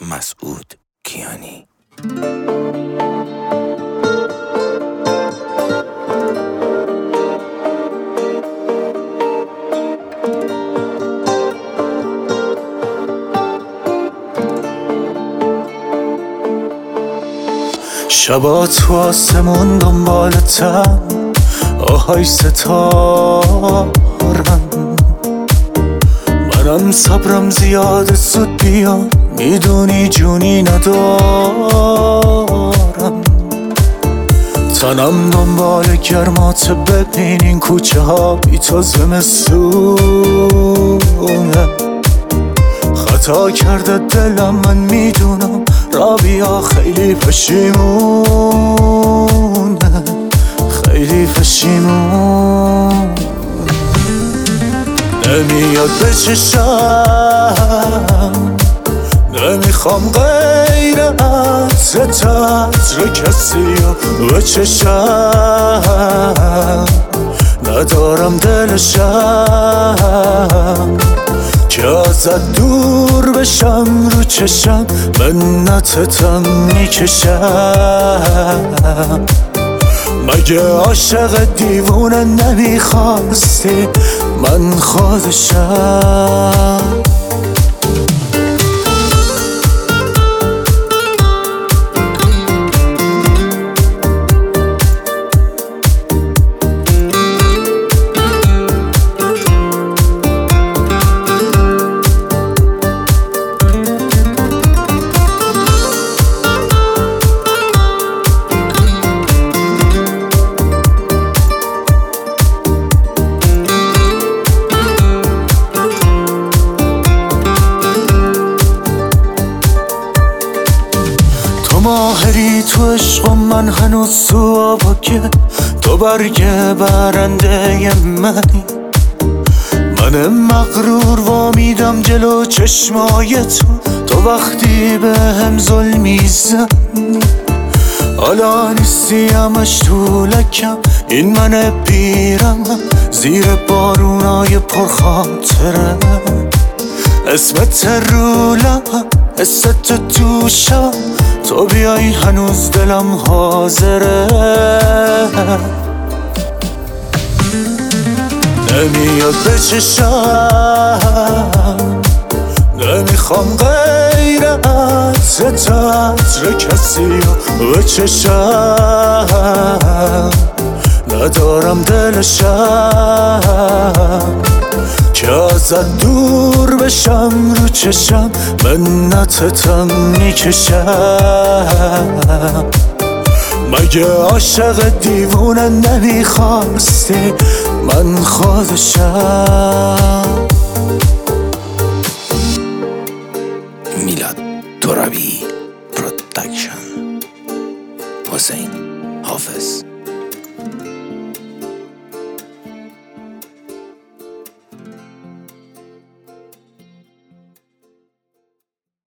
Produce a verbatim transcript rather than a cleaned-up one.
مسعود کیانی. شبا تو آسمون دنبالتم، آهای ستارم، منم صبرم زیاد زود بیام، میدونی جونی ندارم. تنم دنبال گرمات، ببینین کوچه ها بی تو زمستونه. خطا کرده دلم، من میدونم، رابیا خیلی پشیمونه، خیلی پشیمون. نمیاد به چشم، نمیخوام غیر از تطر کسی رو به چشم. ندارم دلشم که ازت دور بشم، رو چشم منتتم میکشم. مگه عاشق دیوونه نمیخواستی من خودشم؟ ماهری تو عشق، من هنوز تو آبا که تو برگ برنده منی. من مغرور وامیدم جلو چشمای تو، تو وقتی به هم ظلم میزنی. حالا نیستی همش تو لکم، این من پیرم زیر بارونای پرخاطره. اسمت رو لبم، حست تو شبم، تو بیای هنوز دلم حاضره. نمیاد به چشم، نمیخوام غیر از تطر کسی رو به چشم. ندارم دلشم که ازت دور بشم، رو چشم منتتم میکشم. مگه عاشق دیوونه نمیخواستی من خودشم؟ میلاد ترابی پروداکشن. حسین حافظ.